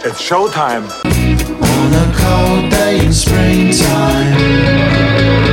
It's showtime. On a cold day in springtime.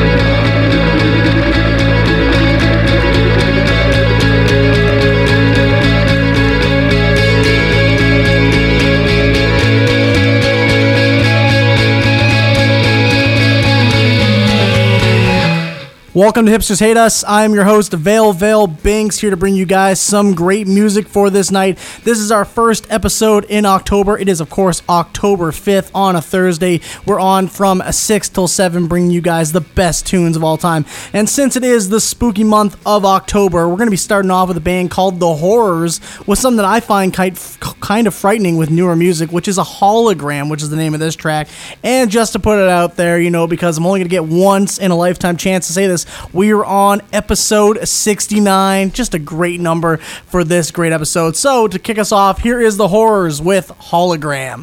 Welcome to Hipsters Hate Us. I'm your host, Vale Binks, here to bring you guys some great music for this night. This is our first episode in October. It is, of course, October 5th on a Thursday. We're on from 6 till 7, bringing you guys the best tunes of all time. And since it is the spooky month of October, we're going to be starting off with a band called The Horrors with something that I find kind of frightening with newer music, which is a hologram, which is the name of this track. And just to put it out there, because I'm only going to get once in a lifetime chance to say this, we are on episode 69. Just a great number for this great episode. So, to kick us off, here is The Horrors with Hologram.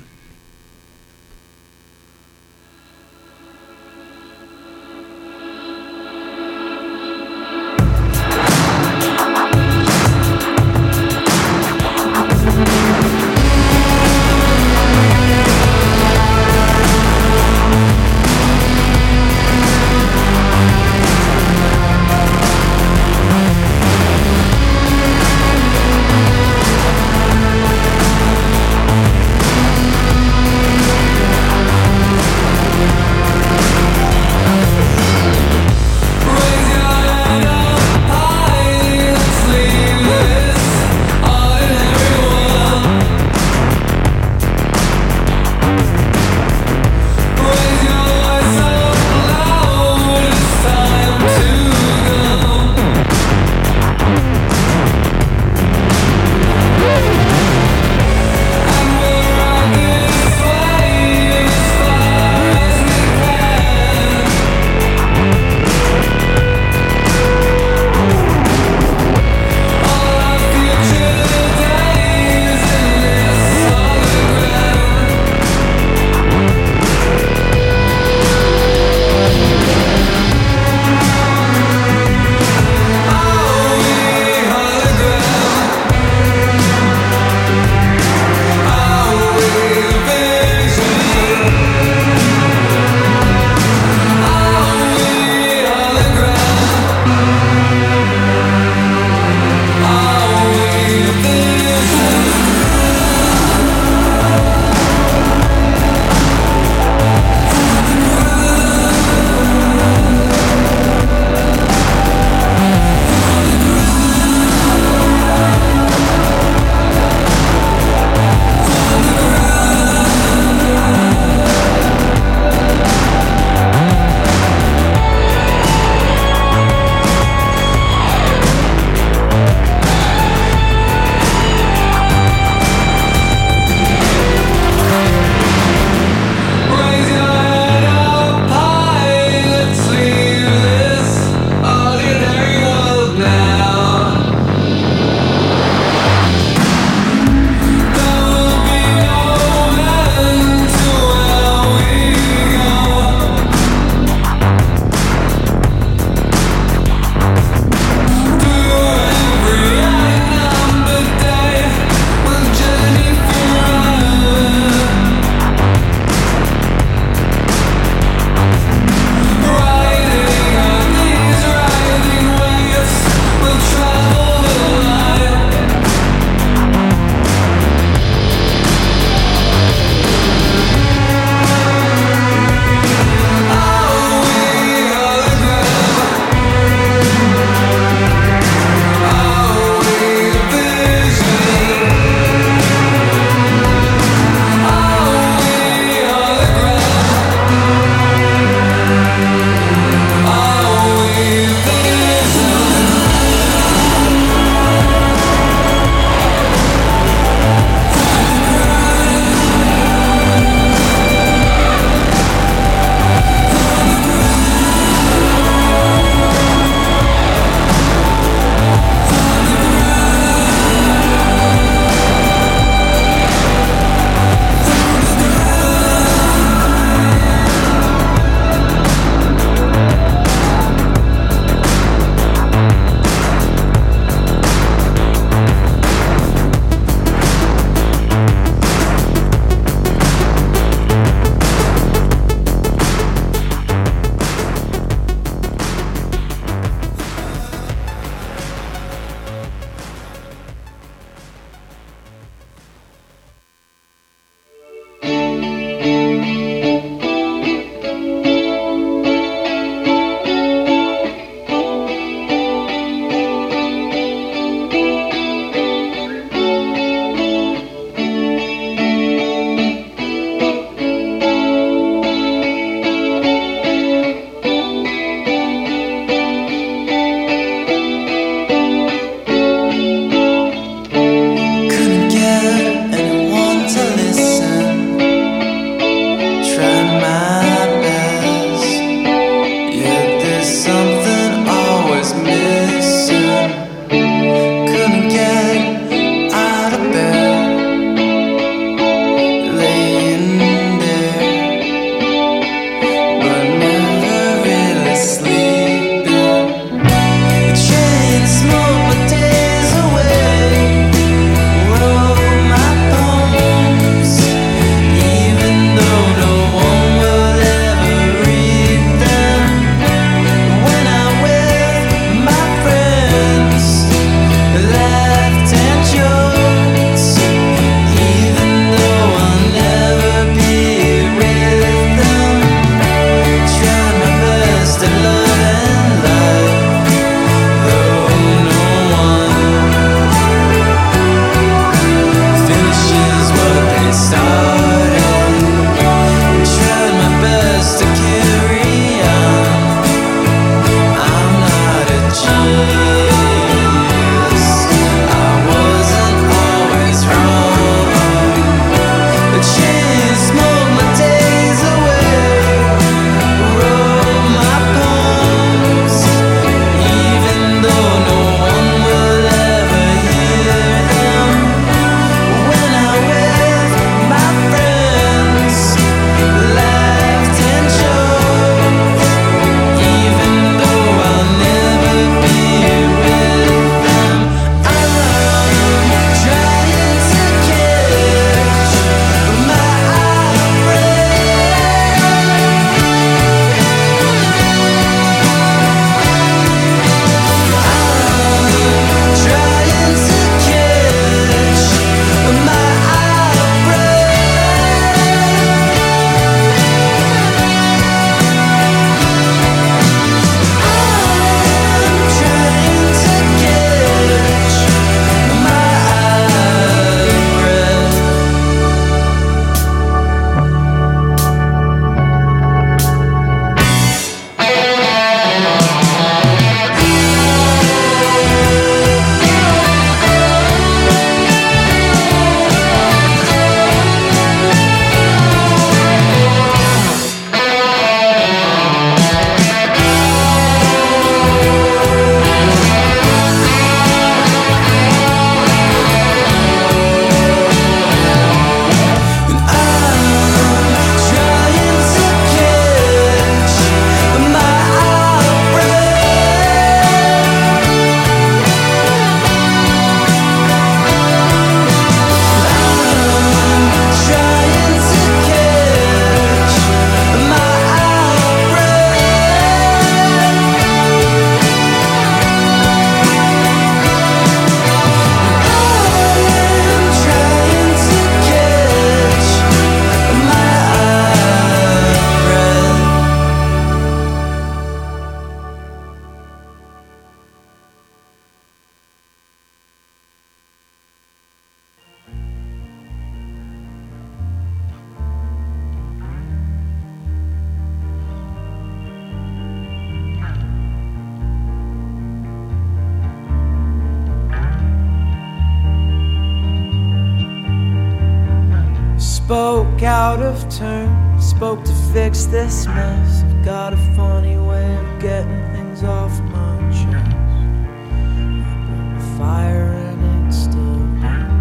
Spoke out of turn, spoke to fix this mess. I've got a funny way of getting things off my chest. I built a fire and it still burns.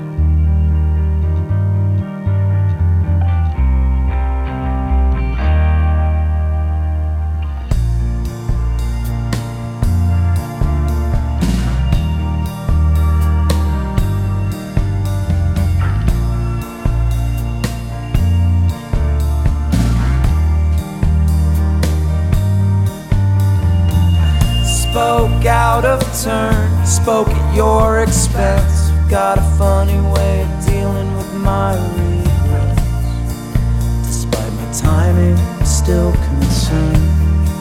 Spoke out of turn, spoke at your expense. Got a funny way of dealing with my regrets. Despite my timing, I'm still concerned.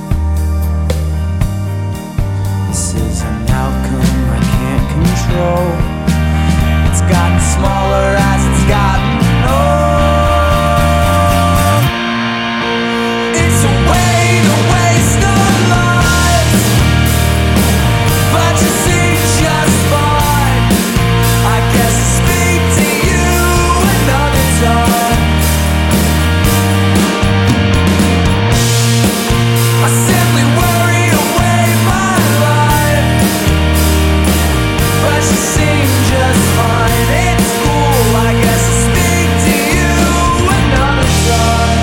This is an outcome I can't control. It's gotten smaller as it's gotten old. It's a way to waste our lives, but you seem just fine. I guess I'll speak to you another time. I simply worry away my life, but you seem just fine. It's cool, I guess I'll speak to you another time.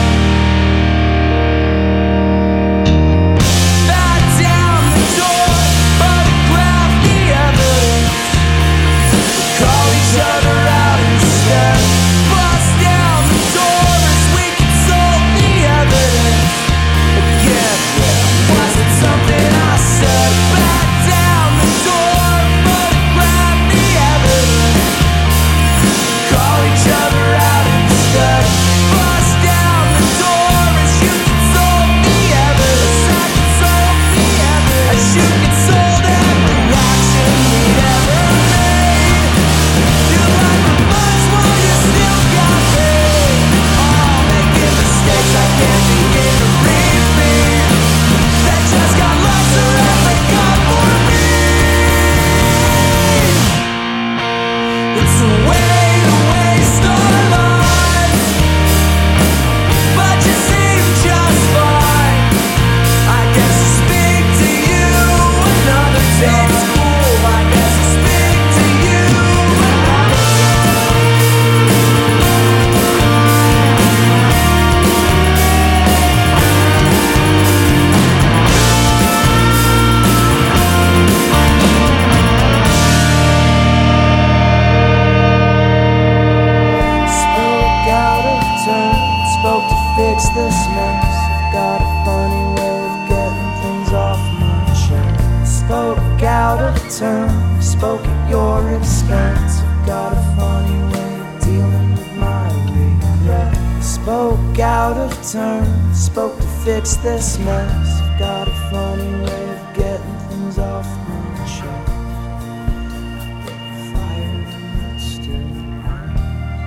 Back down the door, photograph the evidence. Call each other out instead. Bust down the door as we consult the evidence. Again, was it something I said? Back down the door, photograph the evidence. Call each other out instead. Bust down the door as you consult the evidence. I consult the evidence as you consult every action we ever made. You like the much while you still got paid. Oh, making mistakes I can't begin to repeat. That just got lesser as I got more mean. It's a way to waste our lives, but you seem just fine. I guess I'll speak to you another time. It's cool, I guess I'll speak to you another Spoke out of turn, spoke to fix this mess. I've got a funny way of getting things off my chest. Spoke out of turn, spoke at your expense. I've got a funny way of dealing with my regret. Spoke out of turn, spoke to fix this mess. I've got a funny way of getting things off my chest. Fire that still burns.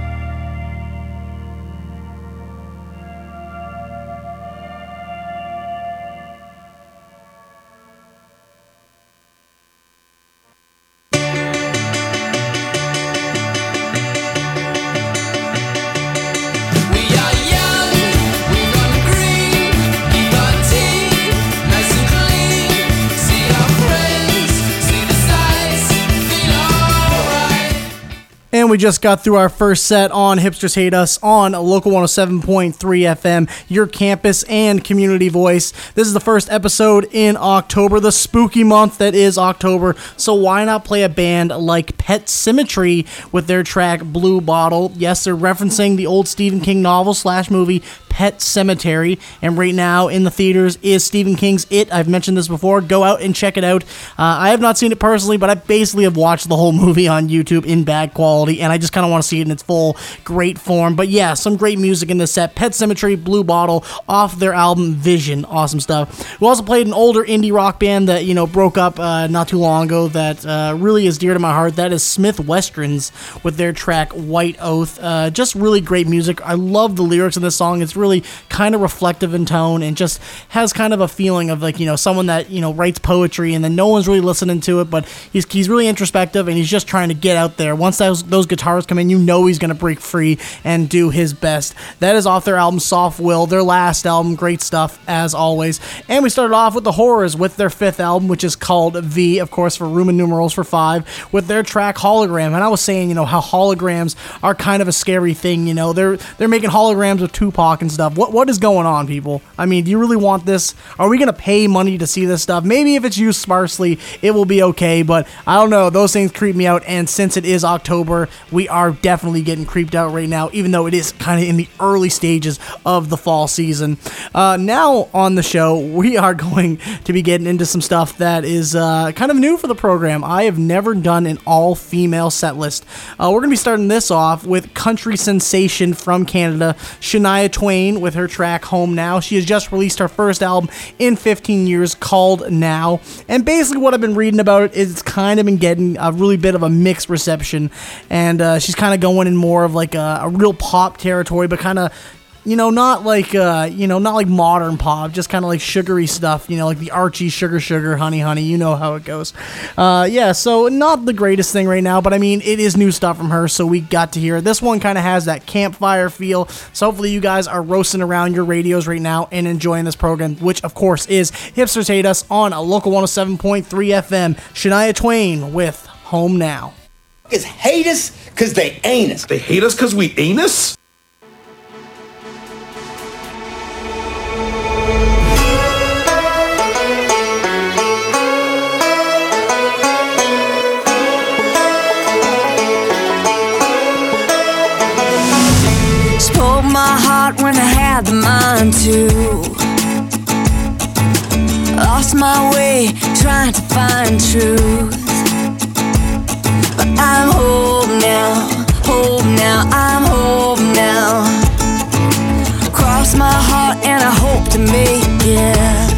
We are young, we run green, keep our teeth nice and clean. See our friends, see the sights, feel alright. And we just got through our first set on Hipsters Hate Us on Local 107.3 FM, your campus and community voice. This is the first episode in October, the spooky month that is October. So why not play a band like Pet Symmetry with their track Blue Bottle? Yes, they're referencing the old Stephen King novel / movie Pet Sematary, and right now in the theaters is Stephen King's It. I've mentioned this before. Go out and check it out. I have not seen it personally, but I basically have watched the whole movie on YouTube in bad quality, and I just kind of want to see it in its full great form. But yeah, some great music in this set. Pet Sematary, Blue Bottle, off their album Vision. Awesome stuff. We also played an older indie rock band that, broke up not too long ago that really is dear to my heart. That is Smith Westerns with their track White Oath. Just really great music. I love the lyrics in this song. It's really really kind of reflective in tone and just has kind of a feeling of like, someone that, writes poetry and then no one's really listening to it, but he's really introspective and he's just trying to get out there. Once those guitars come in, he's going to break free and do his best. That is off their album Soft Will, their last album. Great stuff as always. And we started off with the Horrors with their 5th album, which is called V, of course, for Roman numerals for 5, with their track Hologram. And I was saying, how holograms are kind of a scary thing. They're making holograms of Tupac and stuff. What is going on, people? I mean, do you really want this? Are we going to pay money to see this stuff? Maybe if it's used sparsely, it will be okay, but I don't know. Those things creep me out, and since it is October, we are definitely getting creeped out right now, even though it is kind of in the early stages of the fall season. Now on the show, we are going to be getting into some stuff that is kind of new for the program. I have never done an all-female set list. We're going to be starting this off with country sensation from Canada, Shania Twain, with her track Home Now. She has just released her first album in 15 years called Now, and basically what I've been reading about it is it's kind of been getting a really bit of a mixed reception, and she's kind of going in more of like a real pop territory, but kind of not like not like modern pop, just kind of like sugary stuff, like the Archie Sugar Honey how it goes. So not the greatest thing right now, but I mean, it is new stuff from her, so we got to hear it. This one kind of has that campfire feel, so hopefully you guys are roasting around your radios right now and enjoying this program, which of course is Hipsters Hate Us on a local 107.3 FM. Shania Twain with Home Now. Is hate us because they ain't us. They hate us because we ain't us? Spoke my heart when I had the mind to. Lost my way trying to find truth. But I'm home now, I'm home now. Cross my heart and I hope to make it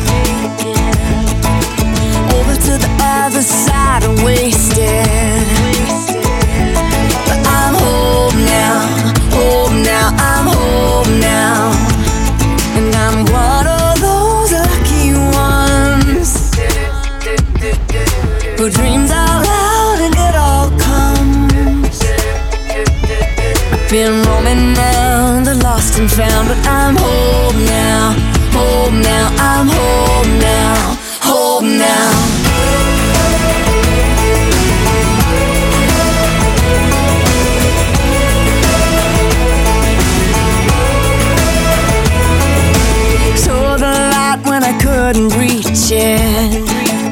over to the other side and wasted. But I'm home now, I'm home now. And I'm one of those lucky ones who dreams out loud and it all comes. I've been roaming around the lost and found, but I'm home now, I'm home now, home now. When I couldn't reach it,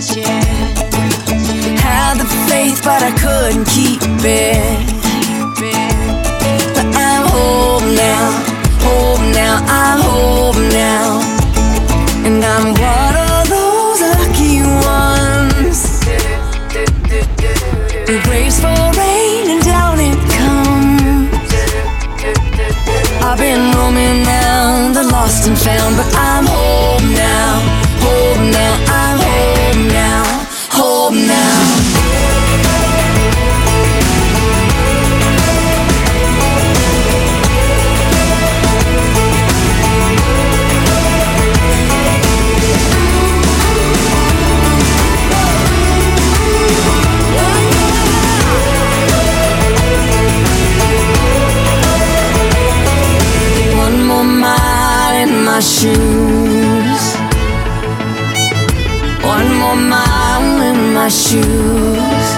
had the faith but I couldn't keep it. But I'm home now, I'm home now. And I'm one of those lucky ones who prays for rain and down it comes. I've been roaming around the lost and found, but I'm home now, I'm home now, home now. One more mile in my shoes, one more mile in my shoes.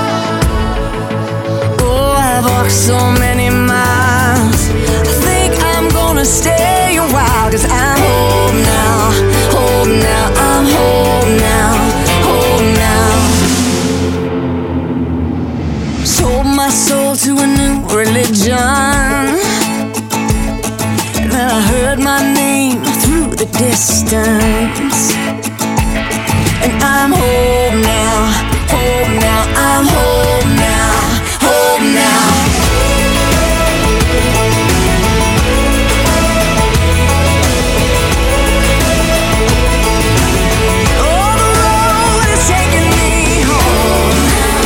Oh, I've walked so many miles, I think I'm gonna stay a while. 'Cause I'm home now, I'm home now, home now. Sold my soul to a new religion, then I heard my name through the distance. And I'm home now, I'm home now, home now. Oh, the road is taking me home.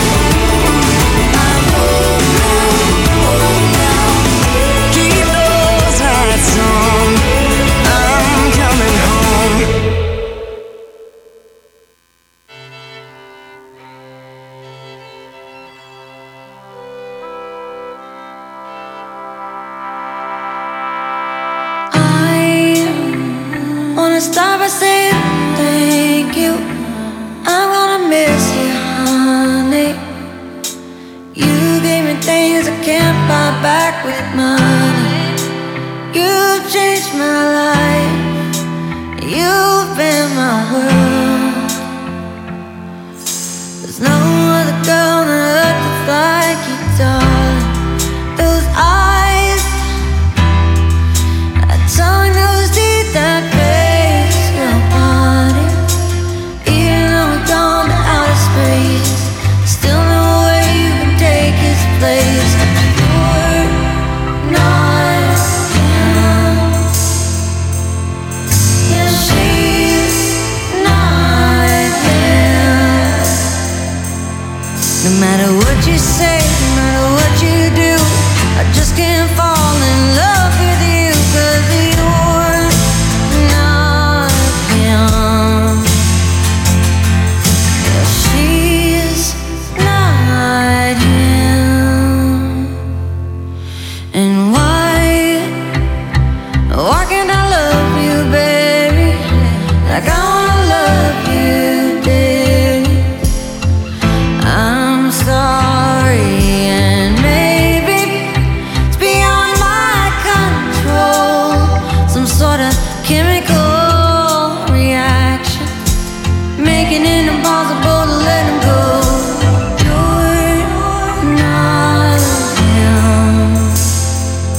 I'm home now, home now. Keep those lights on. back with money. You've changed my life. You've been my world. There's no other girl on earth that's like you, darling. Those eyes, that tongue, those teeth, that face, your body. Even though we've gone to outer space, still no way you can take his place. You're not him. Yeah, she's not him. No matter what you say, no matter what you do, I just can't fall in love with you, 'cause you're not him. Yeah, she's not him. And why can't I love you, baby, like I wanna love you, baby? I'm sorry, and maybe it's beyond my control. Some sort of chemical reaction, making it impossible to let him go. You're not him.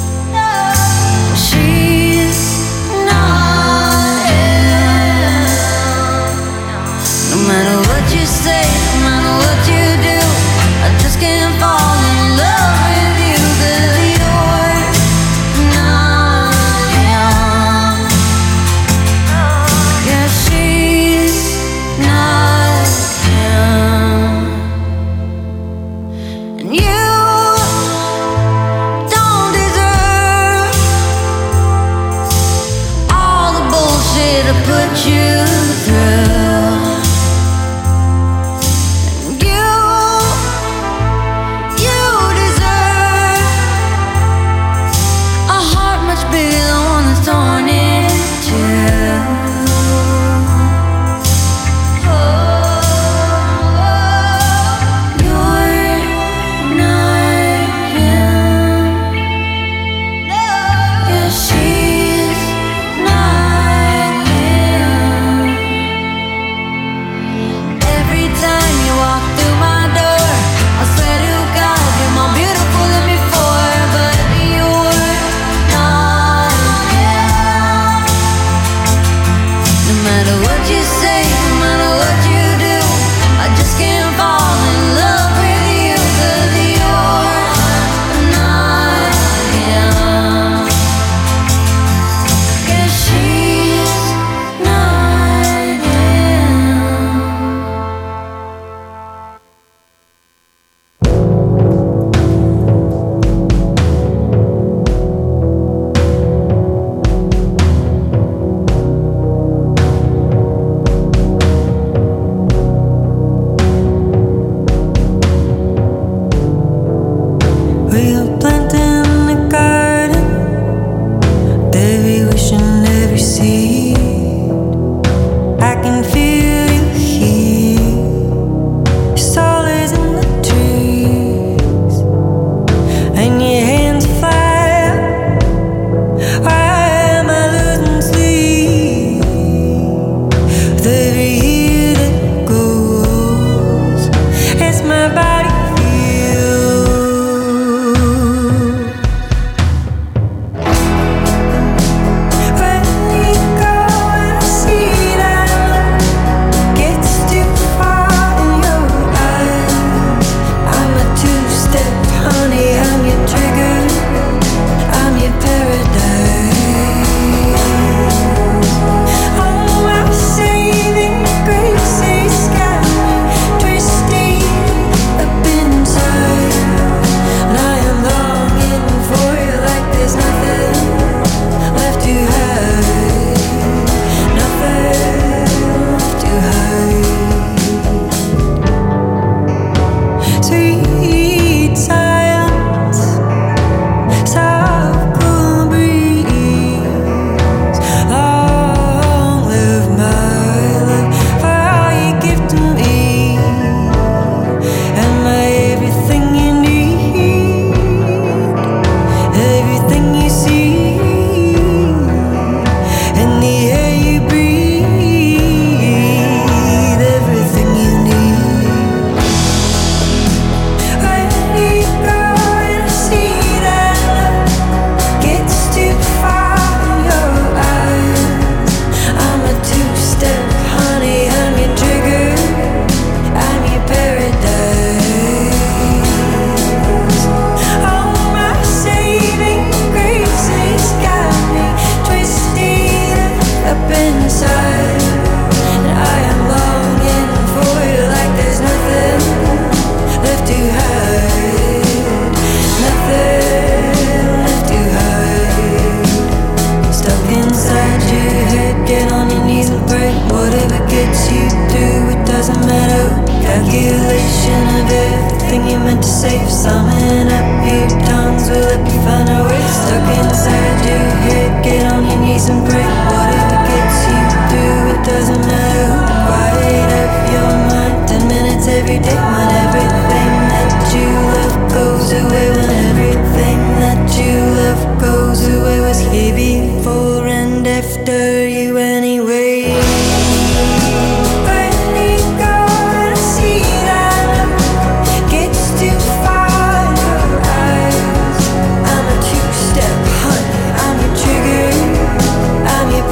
inside your head. Get on your knees and pray. Whatever gets you through, it doesn't matter. Calculation of everything you meant to say. Summing up your tongues, will it be fun or way? Stuck inside your head. Get on your knees and pray. Whatever gets you through, it doesn't matter. Quiet up your mind. 10 minutes every day. When everything that you love goes away. When everything that you love goes away. Was here before and after you anyway. When you go to see that love gets too far in your eyes. I'm a two-step honey, I'm your trigger, I'm your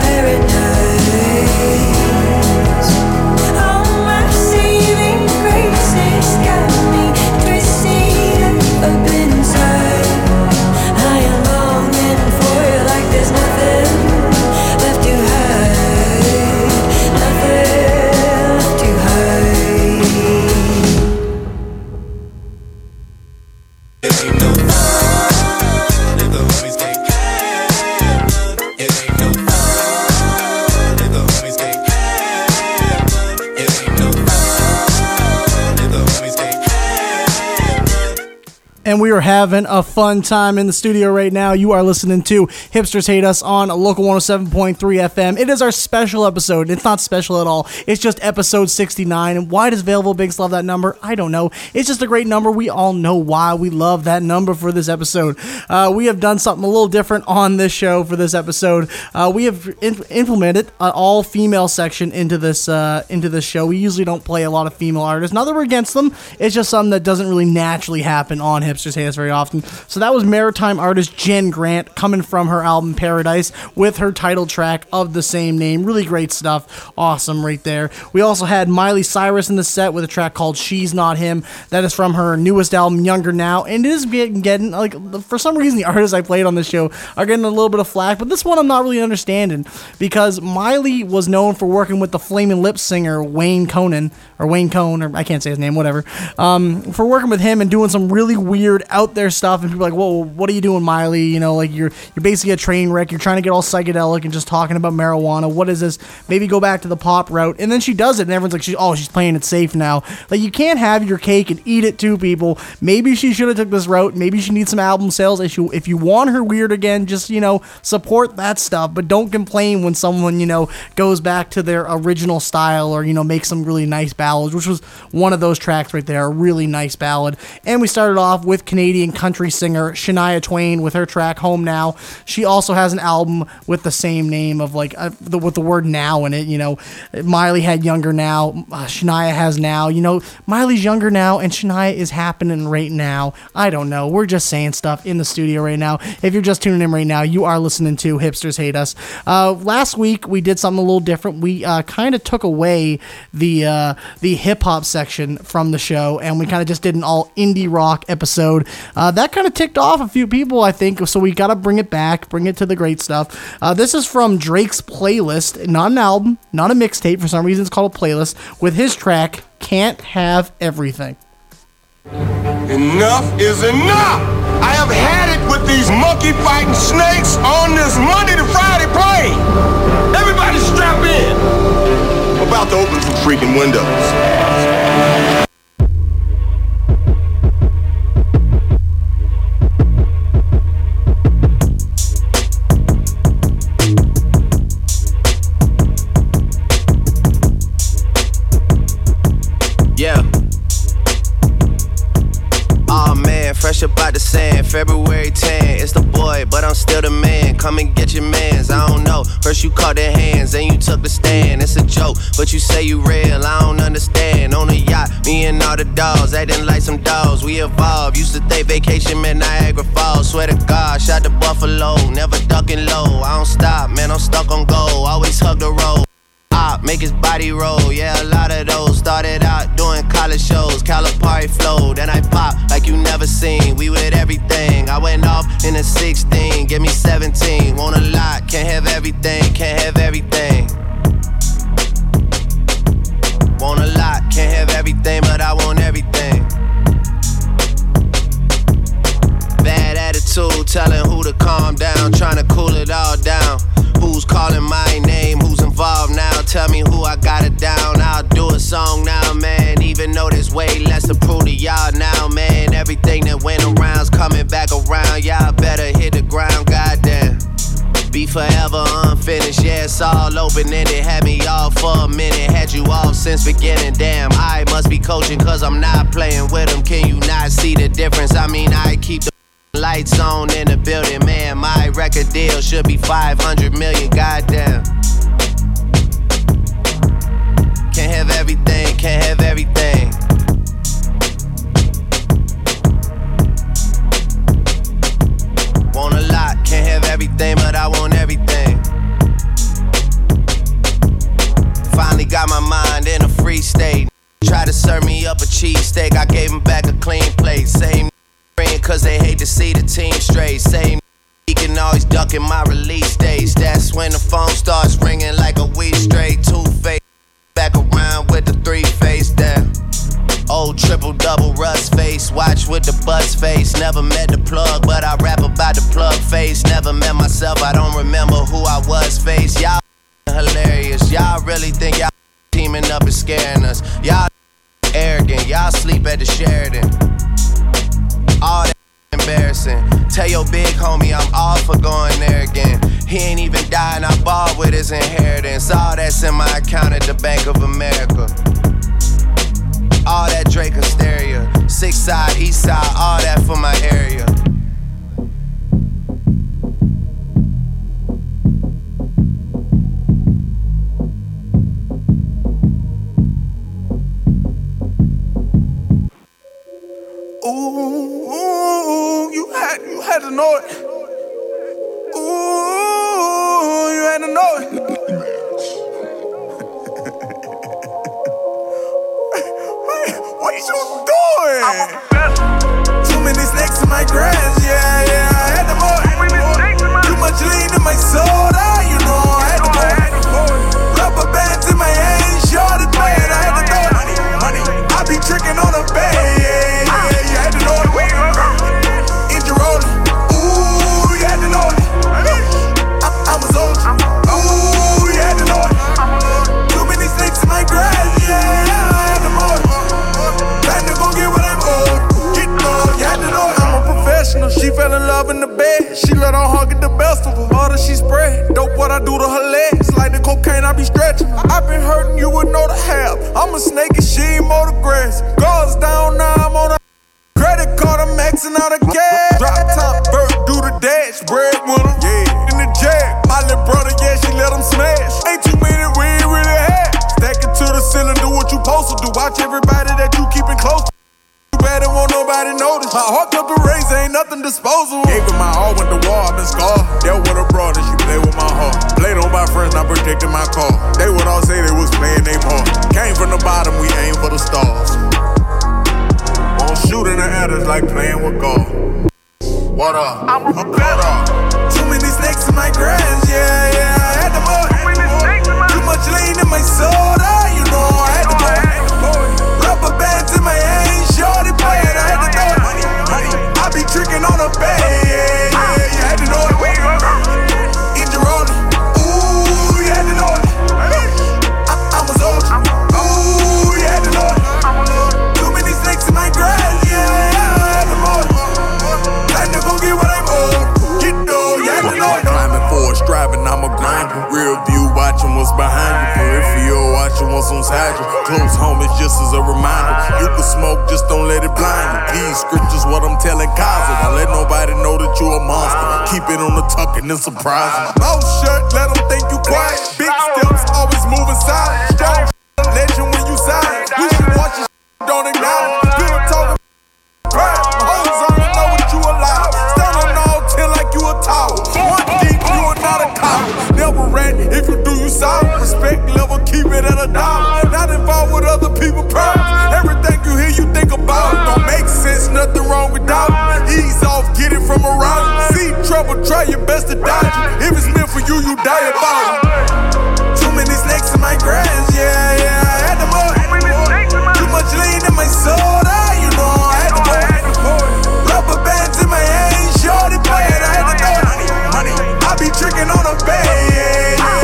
paradise. All my saving grace has got me twisted up inside. I am longing for you like there's nothing left to hide. Nothing left to hide. It ain't no fun if the homies can't have none. It ain't no fun if the homies can't have none. It ain't no fun if the homies can't have none. And we are having a fun time in the studio right now. You are listening to Hipsters Hate Us on Local 107.3 FM. It is our special episode. It's not special at all. It's just episode 69. And why does Vailable Binks love that number? I don't know. It's just a great number. We all know why we love that number for this episode. We have done something a little different on this show for this episode. We have implemented an all-female section into this show. We usually don't play a lot of female artists. Not that we're against them. It's just something that doesn't really naturally happen on Hipsters Hate Us very often. So that was maritime artist Jen Grant coming from her album Paradise with her title track of the same name. Really great stuff. Awesome right there. We also had Miley Cyrus in the set with a track called She's Not Him. That is from her newest album Younger Now, and it is getting like, for some reason the artists I played on this show are getting a little bit of flack, but this one I'm not really understanding because Miley was known for working with the Flaming Lips singer Wayne Cohn, or I can't say his name, whatever, for working with him and doing some really weird out there stuff, and people are like, whoa, what are you doing, Miley? You know, like you're basically a train wreck. You're trying to get all psychedelic and just talking about marijuana. What is this? Maybe go back to the pop route. And then she does it, and everyone's like, she's playing it safe now. Like, you can't have your cake and eat it too, people. Maybe she should have took this route. Maybe she needs some album sales. If you want her weird again, just, support that stuff, but don't complain when someone, goes back to their original style or, makes some really nice ballads, which was one of those tracks right there, a really nice ballad. And we started off with Canadian country singer Shania Twain with her track Home Now. She also has an album with the same name of with the word now in it. Miley had Younger Now, Shania has Now. Miley's Younger Now and Shania is happening right now. I don't know. We're just saying stuff in the studio right now. If you're just tuning in right now, you are listening to Hipsters Hate Us. Last week we did something a little different. We kind of took away the hip hop section from the show, and we kind of just did an all indie rock episode. That kind of ticked off a few people, I think, so we got to bring it back, bring it to the great stuff. This is from Drake's playlist, not an album, not a mixtape. For some reason, it's called a playlist, with his track, Can't Have Everything. Enough is enough! I have had it with these monkey fighting snakes on this Monday to Friday plane! Everybody strap in! I'm about to open some freaking windows. Fresh up out the sand, February 10. It's the boy, but I'm still the man. Come and get your mans, I don't know. First you caught their hands, then you took the stand. It's a joke, but you say you real, I don't understand. On a yacht, me and all the dogs, acting like some dogs. We evolved, used to think vacation meant Niagara Falls. Swear to God, shot to Buffalo, never ducking low. I don't stop, man, I'm stuck on goal. Always hug the road. Make his body roll, yeah, a lot of those. Started out doing college shows, Calipari flow. Then I pop like you never seen. We with everything. I went off in a 16, give me 17. Want a lot, can't have everything, can't have everything. Want a lot, can't have everything, but I want everything. Bad attitude, telling who to calm down, trying to cool it all down. Who's calling my name. Who's involved now? Tell me who I got it down. I'll do a song now, man. Even though there's way less to prove to y'all now, man. Everything that went around's coming back around. Y'all better hit the ground, goddamn. Be forever unfinished, yeah, it's all open-ended. Had me off for a minute, had you off since beginning. Damn, I must be coaching cause I'm not playing with them. Can you not see the difference? I mean, I keep the lights on in the building, man. My record deal should be 500 million, goddamn. Can't have everything, can't have everything. Want a lot, can't have everything, but I want everything. Finally got my mind in a free state. Try to serve me up a cheesesteak, I gave him back a clean plate. Same cause they hate to see the team straight. Same he can always duck in my release days. That's when the phone starts ringing like a week straight. Two-face, back around with the three-face down. Old triple-double rust face, watch with the buzz face. Never met the plug, but I rap about the plug face. Never met myself, I don't remember who I was face. Y'all hilarious, y'all really think y'all teaming up and scaring us. Y'all arrogant, y'all sleep at the Sheridan. All that embarrassing. Tell your big homie I'm all for going there again. He ain't even dying, I bought with his inheritance. All that's in my account at the Bank of America. All that Drake hysteria. 6 side, east side, all that for my area. Ooh, you had to know it. Ooh, you had to know it. What you doing? Too many snakes in my grass, yeah, I had to know it. Too much lean in my soda, you know I had to know it. Rubber bands in my hands, shorty playing, I had to know it. I be tricking on a bed, yeah, you had to know it. In your roller, ooh, you had to know it. I was old, ooh, you had to know it. Too many snakes in my grass, yeah, I had to know it. Time to go get what I'm owed. Get low, you had to know it. I'm a professional, she fell in love in the bed. She let her heart get the best of her. All that she spread, dope what I do to her legs. Like the cocaine I be stretching. I've been hurting, you would know the half. I'm a snake and she ain't mow the grass. Girls down now, I'm on a credit card, I'm maxing out a gas. Drop top, bird, do the dash. Bread with him, yeah. In the jag, my little brother, yeah, she let him smash. Ain't too many we ain't really had. Stack it to the ceiling, do what you supposed to do. Watch everybody that you keepin' close to. You better won't nobody notice. My heart kept the raise, ain't nothing disposable. Gave it my all, went to war, I've been scarred. Dealt with a broad and she played with my heart. Played on my friends, not protecting my car. They would all say they was playing their part. Came from the bottom, we aim for the stars. Won't shoot in the air, it's like playing with God. What up? I'm a better. Too many snakes in my grass, yeah, I had to know it. Too much lean in my soda, you know I had to know it. Rubber bands in my hands, shorty playing, I had to know it. I be tricking on a bed, yeah, you had to know it. In your roller, ooh, you had to know it. I was old, ooh, you had to know it. Too many snakes in my grass, yeah, I had to know it. Time to go get what I'm owed. Get low, you had to know it. Climbing for a striving, I'm a grinder. Real view, watching what's behind you. Peripheral, watching what's on side you. Close home is just as a reminder. You can smoke, just don't let it blind you. These scriptures, what I'm telling Kaza. Don't let nobody know that you a monster. Keep it on the tuck and then surprise them. Mouth shut, let them think you quiet. Big steps, always moving silent. Strong legend when you silent. You should watch your don't acknowledge. Feel talking crap. Hoes on to know what you alive. Stand on all 10 like you a tower. One deep, you are not a coward. Never ran, if you do, you solid. Respect level, keep it at $1. Not involved with other people's problems. Everything you hear, you think about. Don't make sense, nothing wrong with doubt. Ease off, get it from around you. See trouble, try your best to dodge it. If it's meant for you, you die about it. Too many snakes in my grass, yeah, I had to mow it. Too much lean in my soda, you know I had to mow it. Rubber bands in my hands, shorty playing, I had to know it. I be tricking on a bed, yeah.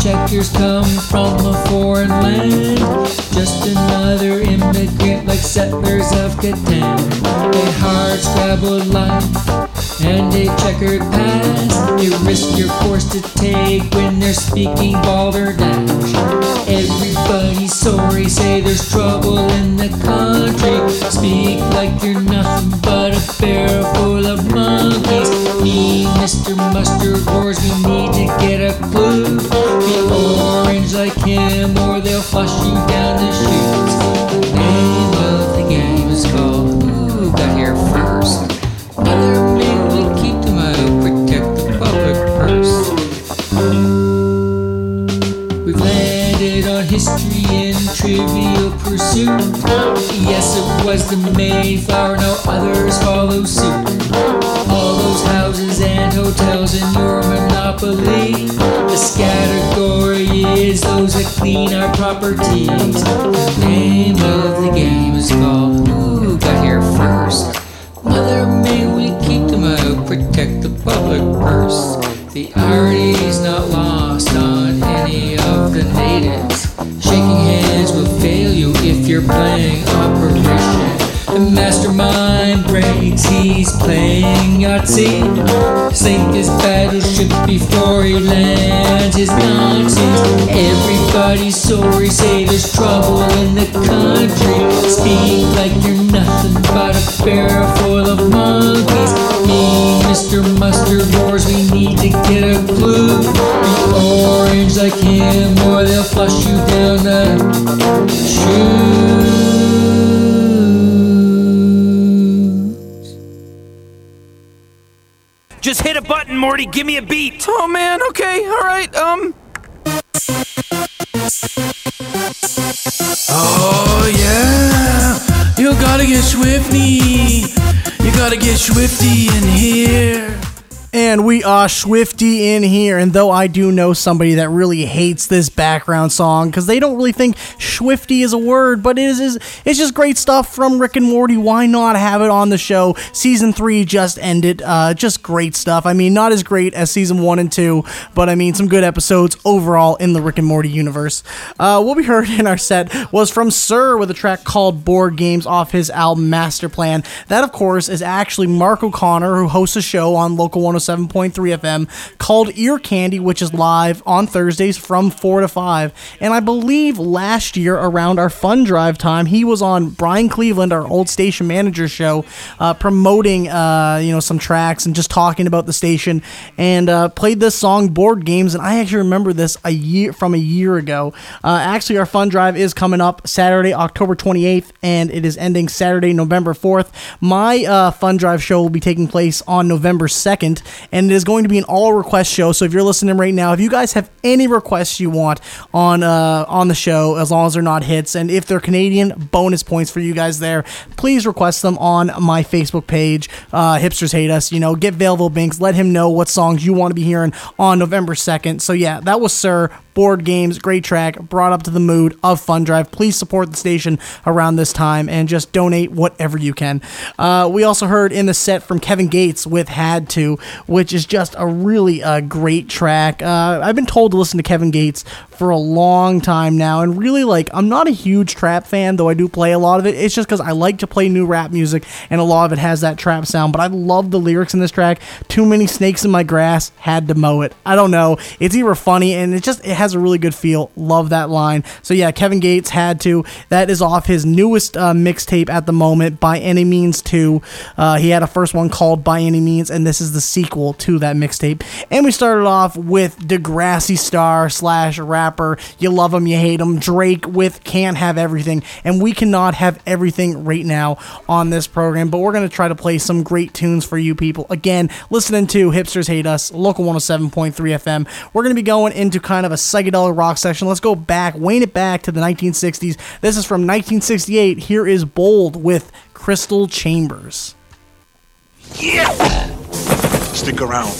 checkers come from a foreign land. Just another immigrant like settlers of Catan. A hard scrabbled life and a checkered past. A risk you're forced to take when they're speaking balderdash. Everybody's sorry, say there's trouble in the country. Speak like you're nothing but a barrel full of monkeys. Me, Mr. Mustard Wars, we need to get a clue. Be orange like him or they'll flush you down the chutes. The name of the game is called Who Got Here First? Mother may we keep them out, protect the public purse. We've landed on history in Trivial Pursuit. Yes, it was the Mayflower, no others follow suit. All those houses and hotels in your monopoly. The category is those that clean our properties. The name of the game is called Who Got Here First? Mother, may we keep them out, protect the public purse. The irony's not lost on any of the natives. Shaking hands will fail you if you're playing Operation. The mastermind breaks, he's playing Yahtzee. Sink his battleship before he lands his Nazis. Everybody's sorry, say there's trouble in the country. Speak like you're nothing but a barrel full of monkeys. Me, Mr. Mustard Wars, we need to get a clue. Be orange like him or they'll flush you down the chute. Just hit a button, Morty. Give me a beat. Oh man, okay, alright, Oh yeah, you gotta get swifty. You gotta get swifty in here. And we are Swifty in here, and though I do know somebody that really hates this background song because they don't really think Swifty is a word, but it's just great stuff from Rick and Morty. Why not have it on the show? Season 3 just ended, just great stuff. I mean, not as great as season 1 and 2, but I mean, some good episodes overall in the Rick and Morty universe. What we heard in our set was from Sir with a track called Board Games off his album Master Plan. That, of course, is actually Mark O'Connor, who hosts a show on Local 107.3 FM called Ear Candy, which is live on Thursdays from 4 to 5. And I believe last year around our Fun Drive time, he was on Brian Cleveland, our old station manager show, promoting some tracks and just talking about the station, and played this song Board Games. And I actually remember this a year ago. Actually, our Fun Drive is coming up Saturday, October 28th, and it is ending Saturday, November 4th. My Fun Drive show will be taking place on November 2nd, and it is going to be an all request show. So if you're listening right now, if you guys have any requests you want on the show, as long as they're not hits, and if they're Canadian, bonus points for you guys there, please request them on my Facebook page, Hipsters Hate Us. Get Valeville Binks, let him know what songs you want to be hearing on November 2nd. So yeah, that was Sir, Board Games, great track, brought up to the mood of Fun Drive. Please support the station around this time and just donate whatever you can. We also heard in the set from Kevin Gates with Had To, which is just a really great track. I've been told to listen to Kevin Gates for a long time now, and really, I'm not a huge trap fan, though I do play a lot of it. It's just because I like to play new rap music, and a lot of it has that trap sound, but I love the lyrics in this track. Too many snakes in my grass, had to mow it. I don't know. It's either funny, and it has a really good feel. Love that line. So yeah, Kevin Gates, Had To. That is off his newest mixtape at the moment, By Any Means 2. He had a first one called By Any Means, and this is the sequel to that mixtape. And we started off with Degrassi star / rapper, you love him, you hate him, Drake with Can't Have Everything. And we cannot have everything right now on this program, but we're going to try to play some great tunes for you people. Again, listening to Hipsters Hate Us, Local 107.3 FM. We're going to be going into kind of a psychedelic rock section. Let's go back, wane it back to the 1960s. This is from 1968. Here is Bold with Crystal Chambers. Yeah! Stick around.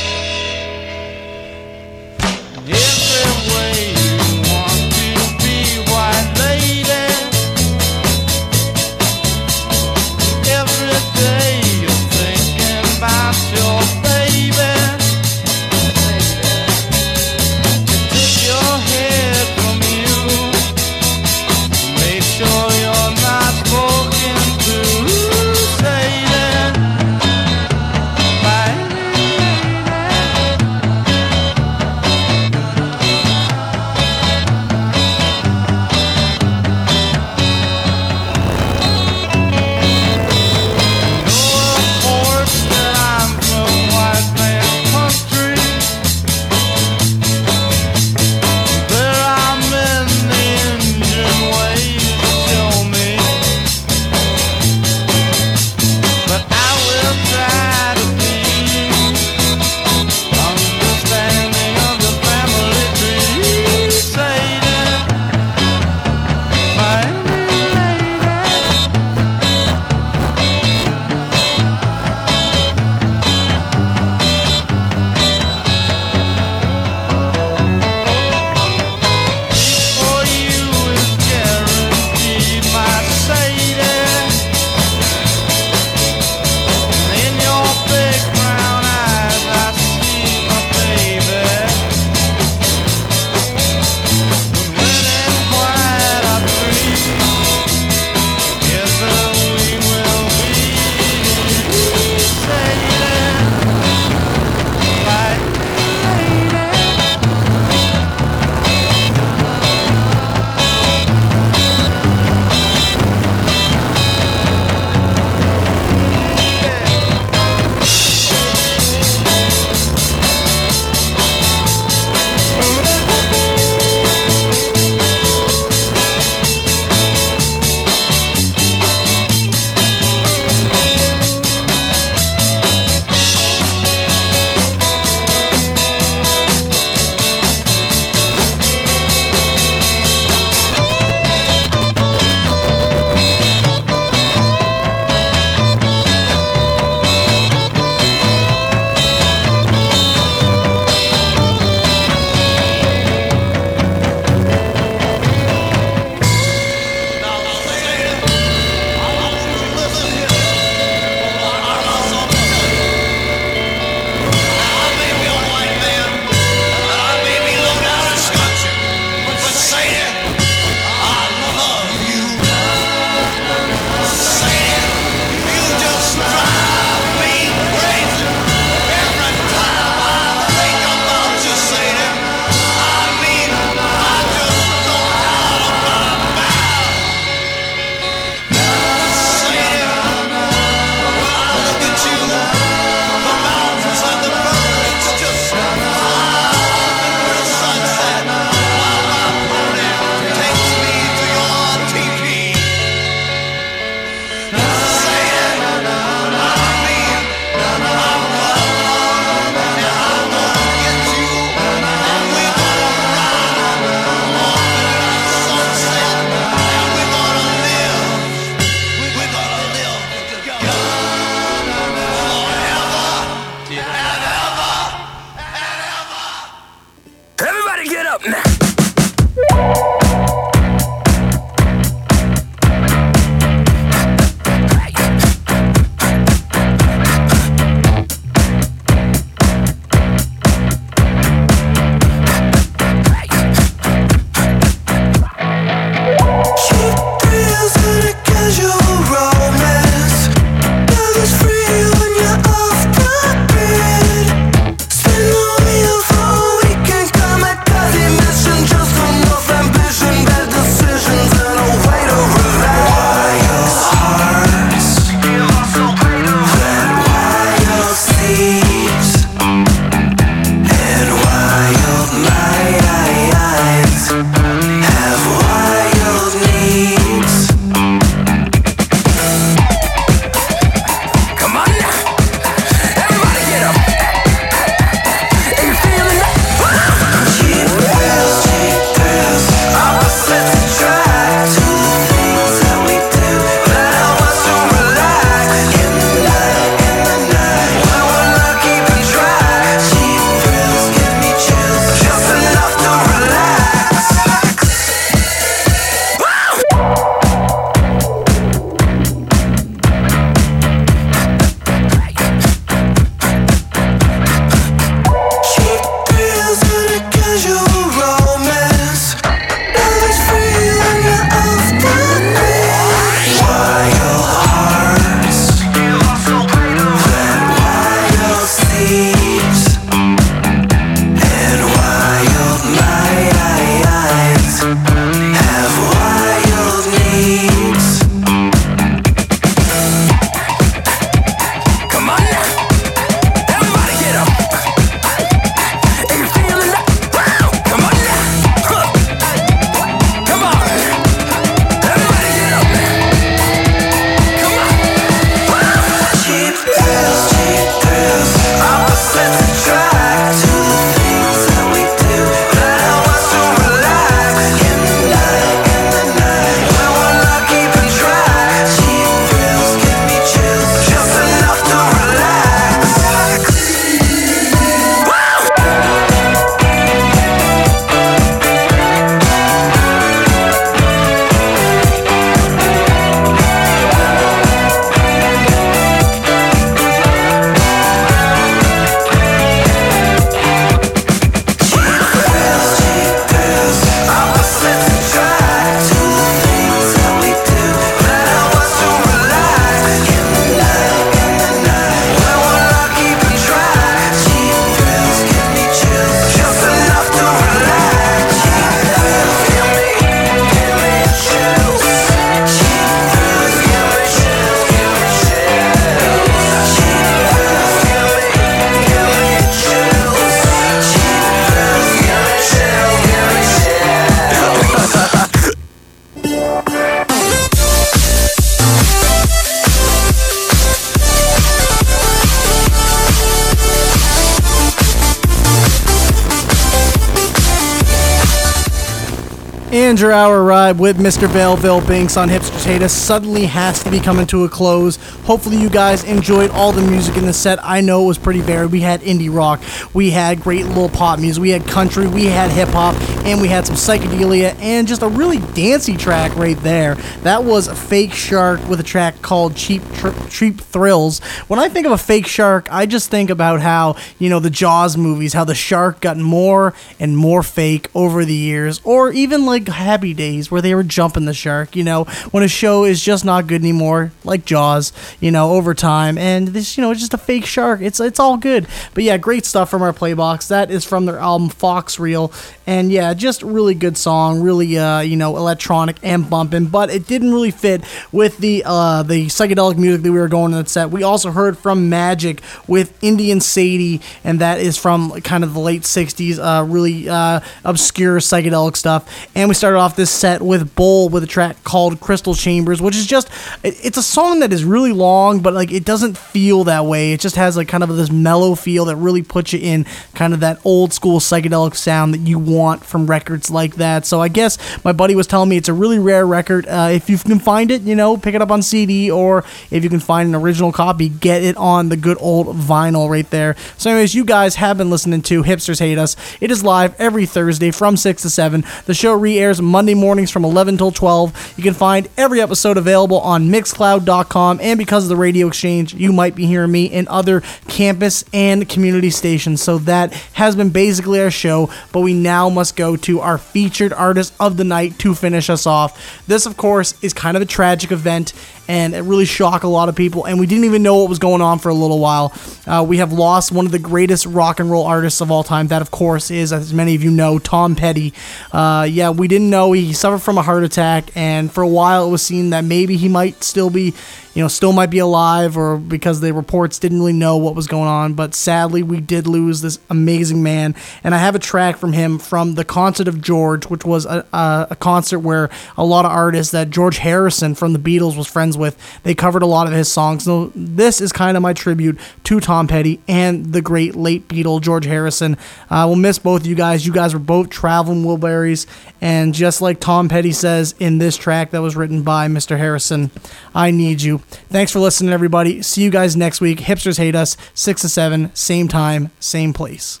And your hour ride with Mr. Vale Binks on Hipsters Hate Us suddenly has to be coming to a close. Hopefully you guys enjoyed all the music in the set. I know it was pretty varied. We had indie rock, we had great little pop music, we had country, we had hip hop, and we had some psychedelia, and just a really dancey track right there. That was Fake Shark with a track called Cheap Thrills. When I think of a fake shark, I just think about how, the Jaws movies, how the shark got more and more fake over the years, or even like Happy Days where they were jumping the shark, when a show is just not good anymore, like Jaws, over time, and this, it's just a fake shark. It's all good. But yeah, great stuff from our Playbox. That is from their album Fox Reel, and yeah, just really good song, really electronic and bumping, but it didn't really fit with the psychedelic music that we were going in that set. We also heard from Magic with Indian Sadie, and that is from kind of the late 60s, really obscure psychedelic stuff. And we started off this set with Bull with a track called Crystal Chambers, which is just, it's a song that is really long, but like it doesn't feel that way. It just has like kind of this mellow feel that really puts you in kind of that old school psychedelic sound that you want from records like that. So I guess my buddy was telling me it's a really rare record. If you can find it, pick it up on CD, or if you can find an original copy, get it on the good old vinyl right there. So anyways, you guys have been listening to Hipsters Hate Us. It is live every Thursday from 6 to 7. The show re-airs Monday mornings from 11 till 12. You can find every episode available on Mixcloud.com, and because of the radio exchange, you might be hearing me in other campus and community stations. So that has been basically our show, but we now must go to our featured artist of the night to finish us off. This, of course, is kind of a tragic event, and it really shocked a lot of people, and we didn't even know what was going on for a little while. We have lost one of the greatest rock and roll artists of all time. That, of course, is, as many of you know, Tom Petty. Yeah, we didn't know he suffered from a heart attack, and for a while it was seen that maybe he might still be, still might be alive, or because the reports didn't really know what was going on. But sadly, we did lose this amazing man, and I have a track from him from the Concert of George, which was a concert where a lot of artists that George Harrison from the Beatles was friends with, they covered a lot of his songs. So this is kind of my tribute to Tom Petty and the great late Beatle George Harrison. We'll miss both of you guys. You guys were both traveling Wilburys, and just like Tom Petty says in this track that was written by Mr. Harrison, I need you. Thanks for listening, everybody. See you guys next week. Hipsters Hate Us, 6 to 7, same time, same place.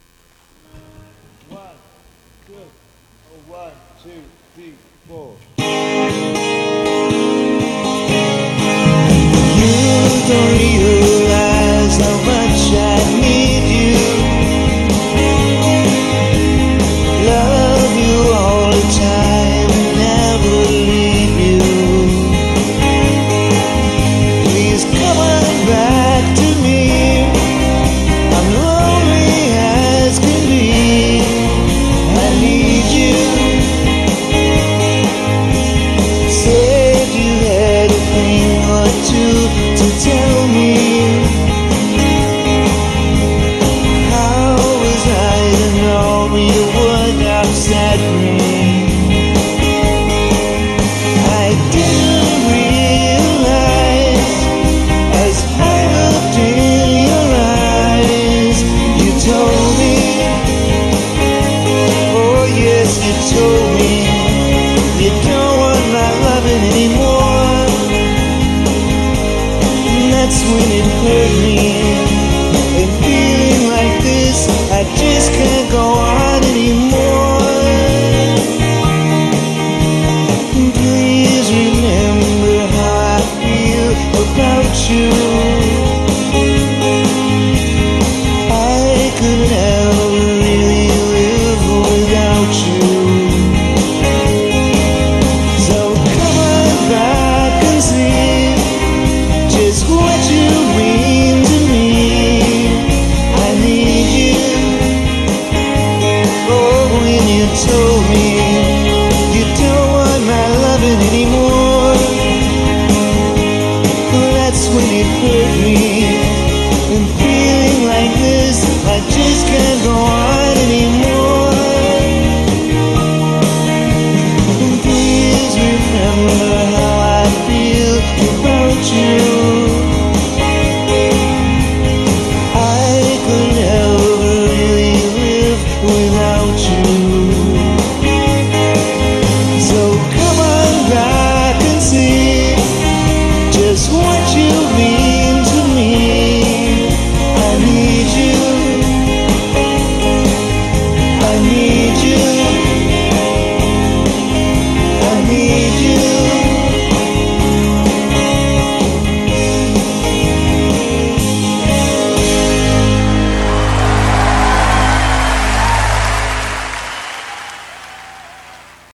1, 2, 3, 4. You don't realize how much I need you. Love you all the time, never leave you. Please come on back to me. I'm lonely as can be. I need you. Said you had a thing or two to tell me. How was I to know you would upset me? I didn't realize as I looked in your eyes. You told me, oh yes, you told me, you don't want my loving anymore. And that's when it hurt me. And feeling like this, I just can't go on anymore. Please remember how I feel about you. I could never really live without you. So come on back and see just what you mean to me. I need you. Oh, when you told me you don't want my loving anymore, that's when it hurt me.